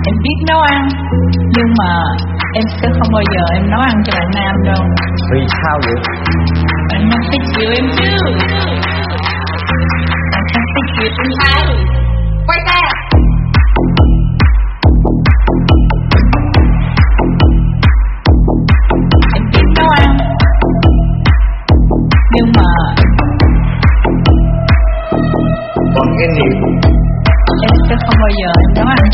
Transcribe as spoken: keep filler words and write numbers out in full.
Em biết nấu ăn, nhưng mà em sẽ không bao giờ em nấu ăn cho bạn nam đâu. Vì sao vậy? Bạn nam phải chịu em chứ. Bạn nam phải chịu em ai. Quay ra. Em biết nấu ăn, nhưng mà còn cái niềm em sẽ không bao giờ em nấu ăn